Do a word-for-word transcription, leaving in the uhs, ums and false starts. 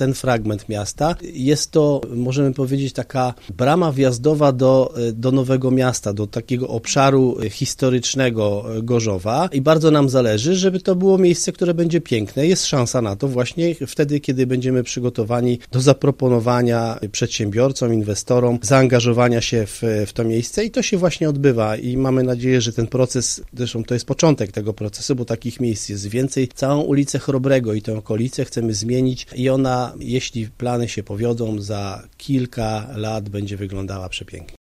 ten fragment miasta. Jest to, możemy powiedzieć, taka brama wjazdowa do, do Nowego Miasta, do takiego obszaru historycznego Gorzowa i bardzo nam zależy, żeby to było miejsce, które będzie piękne. Jest szansa na to właśnie wtedy, kiedy będziemy przygotowani do zaproponowania przedsiębiorcom, inwestorom, zaangażowania się w, w to miejsce i to się właśnie odbywa i mamy nadzieję, że ten proces, zresztą to jest początek tego procesu, bo takich miejsc jest więcej. Całą ulicę Chrobrego i tę okolicę chcemy zmienić i ona, jeśli plany się powiodą, za kilka lat będzie wyglądała przepięknie.